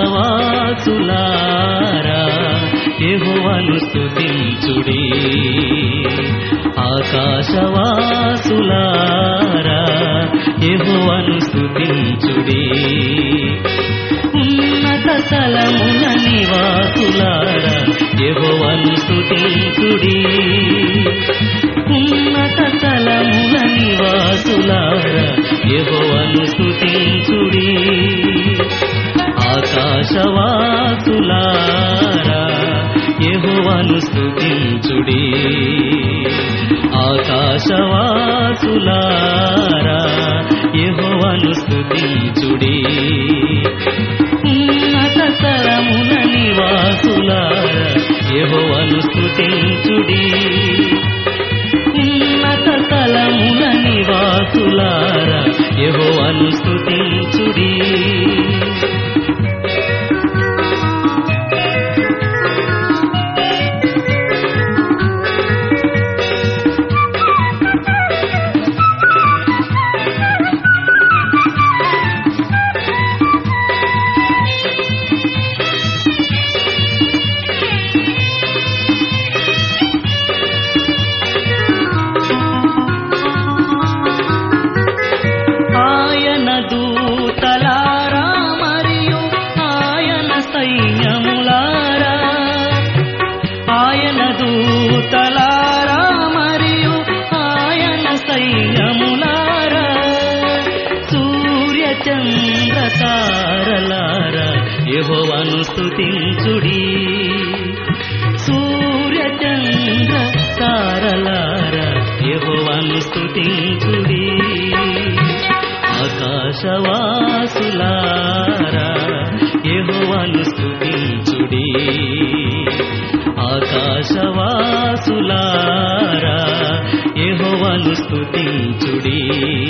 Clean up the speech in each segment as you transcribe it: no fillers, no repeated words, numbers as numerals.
ఆకాశవాసులారా యెహోవాను స్తుతించుడి. ఆకాశవాసులారా యెహోవాను స్తుతించుడి. ఉన్నత స్థలముల నివాసులారా యెహోవాను స్తుతించుడి. ఉన్నత స్థలముల నివాసులారా యెహోవాను స్తుతించుడి. ఆకాశవాసులారా యెహోవాను స్తుతించుడి. ఆకాశవాసులారా యెహోవాను స్తుతించుడి. ఉన్నత స్థలముల నివాసులారా యెహోవాను స్తుతించుడి. ఉన్నత స్థలముల నివాసులారా యెహోవాను స్తుతించుడి. ఆయన దూతలారా మరియు ఆయన సైన్యములారా, ఆయన దూతలారా మరియు ఆయన సైన్యములారా, సూర్య చంద్ర తారలారా యెహోవాను స్తుతించుడి. సూర్య చంద్ర తారలారా యెహోవాను స్తుతించుడి. ఆకాశవాసులారా యెహోవాను స్తుతించుడి. ఆకాశవాసులారా యెహోవాను స్తుతించుడి.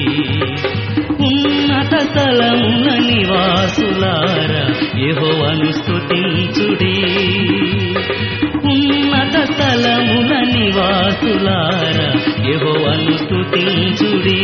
ఉన్నత స్థలముల నివాసులారా యెహోవాను స్తుతించుడి. ఉన్నత స్థలముల నివాసులారా యెహోవాను స్తుతించుడి.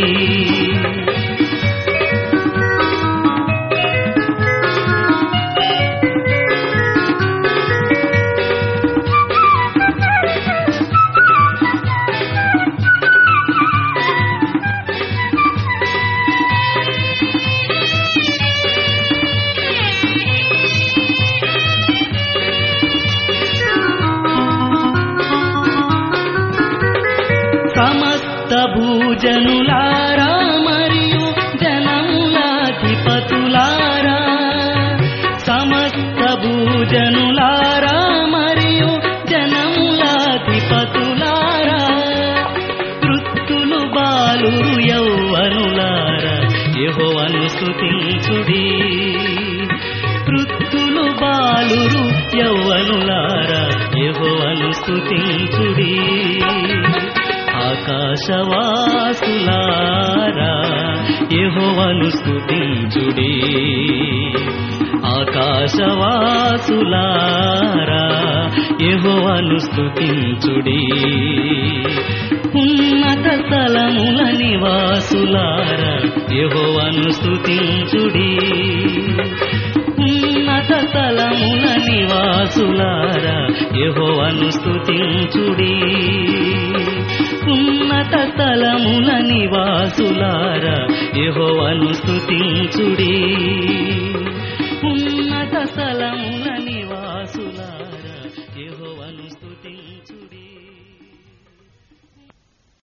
సమస్త భూజనులారా మరియు జనములాధిపతులారా, సమస్త భూజనులారా మరియు జనములాధిపతులారా, వృద్ధులు బాలురు యౌవనులారా యెహోవాను స్తుతించుడి. వృద్ధులు బాలురు యౌవనులారా యెహోవాను స్తుతించుడి. ఆకాశవాసులారా యెహోవాను స్తుతించుడి. ఆకాశవాసులారా యెహోవాను స్తుతించుడి. ఉన్నత స్థలముల నివాసులారా యెహోవాను స్తుతించుడి. ఉన్నత స్థలముల నివాసులారా యెహోవాను స్తుతించుడి. ఉన్నత స్థలముల నివాసులారా యెహోవాను స్తుతించుడి.